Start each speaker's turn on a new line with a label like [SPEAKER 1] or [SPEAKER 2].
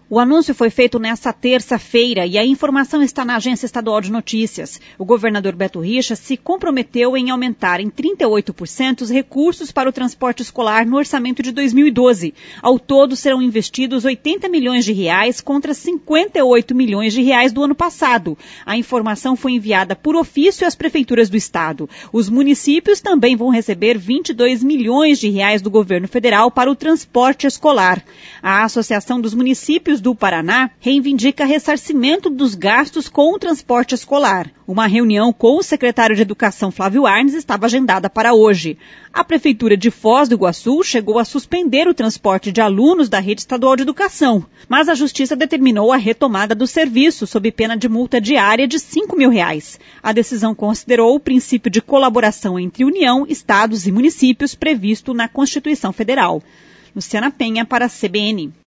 [SPEAKER 1] O anúncio foi feito nesta terça-feira e a informação está na Agência Estadual de Notícias. O governador Beto Richa se comprometeu em aumentar em 38% os recursos para o transporte escolar no orçamento de 2012. Ao todo serão investidos R$80 milhões contra R$58 milhões do ano passado. A informação foi enviada por ofício às prefeituras do estado. Os municípios também vão receber R$22 milhões do governo federal para o transporte escolar. A Associação dos Municípios do Paraná reivindica ressarcimento dos gastos com o transporte escolar. Uma reunião com o secretário de Educação, Flávio Arnes, estava agendada para hoje. A Prefeitura de Foz do Iguaçu chegou a suspender o transporte de alunos da Rede Estadual de Educação, mas a Justiça determinou a retomada do serviço sob pena de multa diária de R$5 mil. A decisão considerou o princípio de colaboração entre União, estados e municípios previsto na Constituição Federal. Luciana Penha para a CBN.